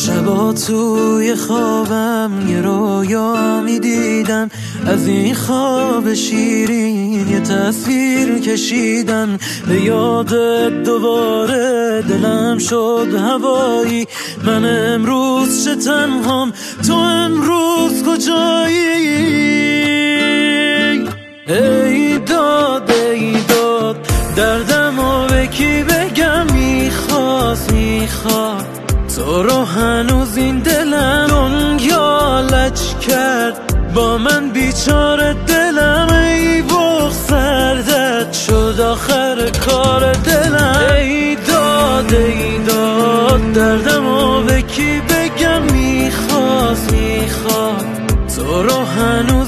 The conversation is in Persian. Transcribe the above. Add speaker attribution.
Speaker 1: شبا توی خوابم یه رویا میدیدم، از این خواب شیرین یه تصویر کشیدم. به یادت دوباره دلم شد هوایی، من امروز چه تنهام، تو امروز کجایی؟ ای داد دردمو به کی بگم؟ میخواست تو رو هنوز این دلم دنیا لج کرد با من، بیچاره دلم. ای بغض سردت شد آخر کار دلم. ای داد دردمو به کی بگم؟ میخواست تو رو هنوز